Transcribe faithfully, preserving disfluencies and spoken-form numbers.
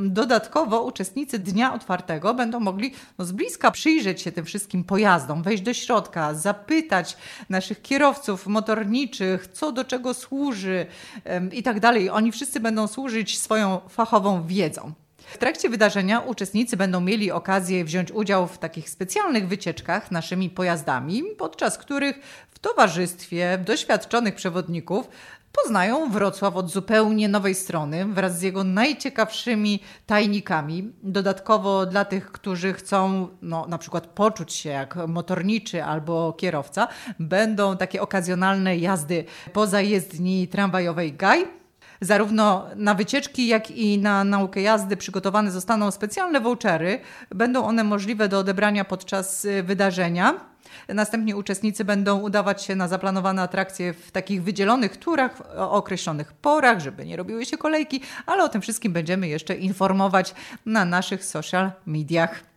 Dodatkowo uczestnicy Dnia Otwartego będą mogli no, z bliska przyjrzeć się tym wszystkim pojazdom, wejść do środka, zapytać naszych kierowców motorniczych, co do czego służy ym, i tak dalej. Oni wszyscy będą służyć swoją fachową wiedzą. W trakcie wydarzenia uczestnicy będą mieli okazję wziąć udział w takich specjalnych wycieczkach naszymi pojazdami, podczas których w towarzystwie doświadczonych przewodników poznają Wrocław od zupełnie nowej strony wraz z jego najciekawszymi tajnikami. Dodatkowo dla tych, którzy chcą no, na przykład poczuć się jak motorniczy albo kierowca, będą takie okazjonalne jazdy po zajezdni tramwajowej Gaj. Zarówno na wycieczki, jak i na naukę jazdy przygotowane zostaną specjalne vouchery. Będą one możliwe do odebrania podczas wydarzenia. Następnie uczestnicy będą udawać się na zaplanowane atrakcje w takich wydzielonych turach o określonych porach, żeby nie robiły się kolejki, ale o tym wszystkim będziemy jeszcze informować na naszych social mediach.